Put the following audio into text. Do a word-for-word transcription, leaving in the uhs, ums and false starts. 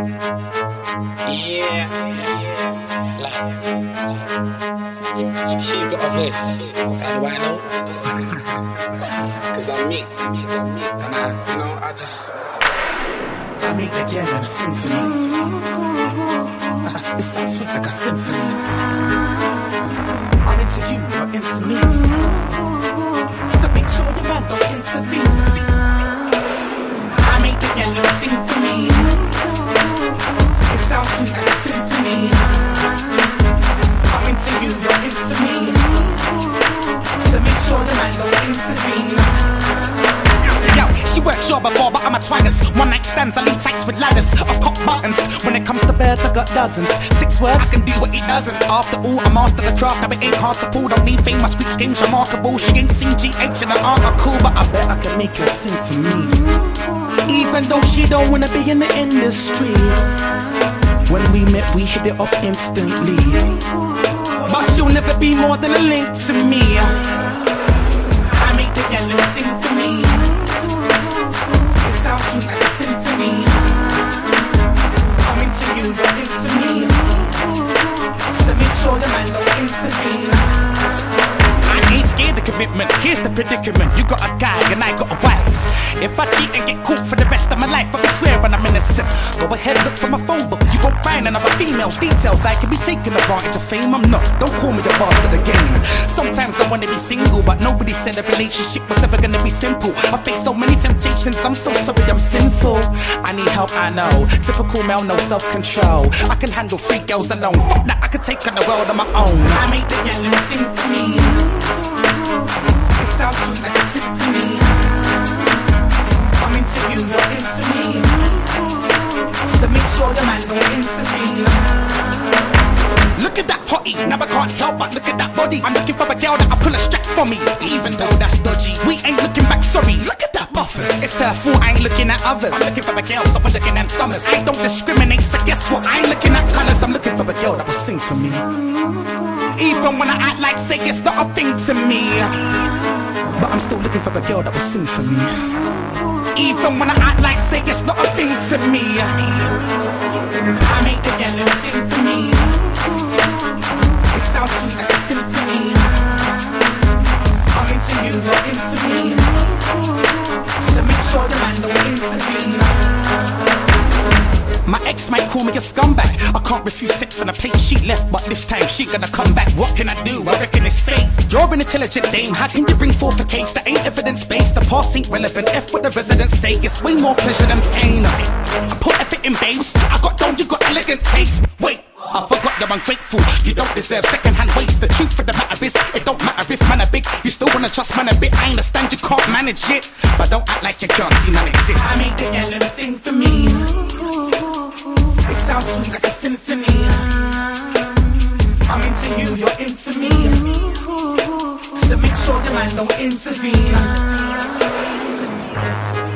Yeah, like, she's got a voice. How do I know? Cause I'm me, and I, you know, I just I make the girl them symphony. It sounds sweet like a symphony. I'm into you, you're into me. So make sure your man don't intervene. I make the girl them sing for me. It sounds sweet like a symphony. I'm into you, you're into me. So make sure your man don't intervene. Yo, she works sure before, but I'm a twangers. One night stands, I leave tights with ladders. I pop buttons. When it comes to birds, I got dozens. Six words, I can do what he doesn't. After all, I master the craft. Now it ain't hard to pull. Don't need fame, my speech game's remarkable. She ain't seen G H and the art are cool, but I bet I can make her sing for me. Even though she don't wanna be in the industry. When we met, we hit it off instantly. But she'll never be more than a link to me. I make the girl sing for me. Sounds sweet like a symphony. I'm into you, you're into me. So make sure the man don't intervene. I ain't scared of commitment, here's the predicament. You got a guy and I got a wife. If I cheat and get caught for the rest of my life, I'll be swearing I'm innocent. Go ahead, look for my phone book. You won't find another female's details. I can be taking advantage of fame, I'm not. Don't call me the bastard again. Sometimes I wanna be single, but nobody said a relationship was ever gonna be simple. I face so many temptations, I'm so sorry I'm sinful. I need help, I know. Typical male, no self-control. I can handle three girls alone. Fuck that, I can take on the world on my own. I make the girl sing for me. It sounds sweet like a symphony. I'm into you, you're into me. So make sure the man don't intervene. Look at that hottie, now I can't help but look at that body. I'm looking for a girl that'll pull a strap for me. Even though that's dodgy, we ain't looking back, sorry. Look at that buffers, it's her fault, I ain't looking at others. I'm looking for a girl, so I'm looking at summers. I don't discriminate, so guess what? I ain't looking at colours. I'm looking for a girl that will sing for me. Even when I act like say it's not a thing to me, but I'm still looking for a girl that will sing for me. Even when I act like say it's not a thing to me, I make the girl sing for me. It sounds sweet like a symphony. I'm into you, you're into me. So make sure the man don't intervene. My ex might call me a scumbag. I can't refuse sex on a plate. She left, but this time she gonna come back. What can I do? I reckon it's fate. You're an intelligent dame. How can you bring forth a case that ain't evidence-based? The past ain't relevant. F what the residents say. It's way more pleasure than pain. I put effort in, babes. I got dough, you got elegant taste. Wait, I forgot you're ungrateful. You don't deserve second-hand waste. The truth of the matter is, it don't matter if man are big. You still wanna trust man a bit. I understand you can't manage it, but don't act like you can't see none exist. I make the girl sing for me. It sounds sweet like a symphony. I'm into you, you're into me. So make sure the man don't intervene.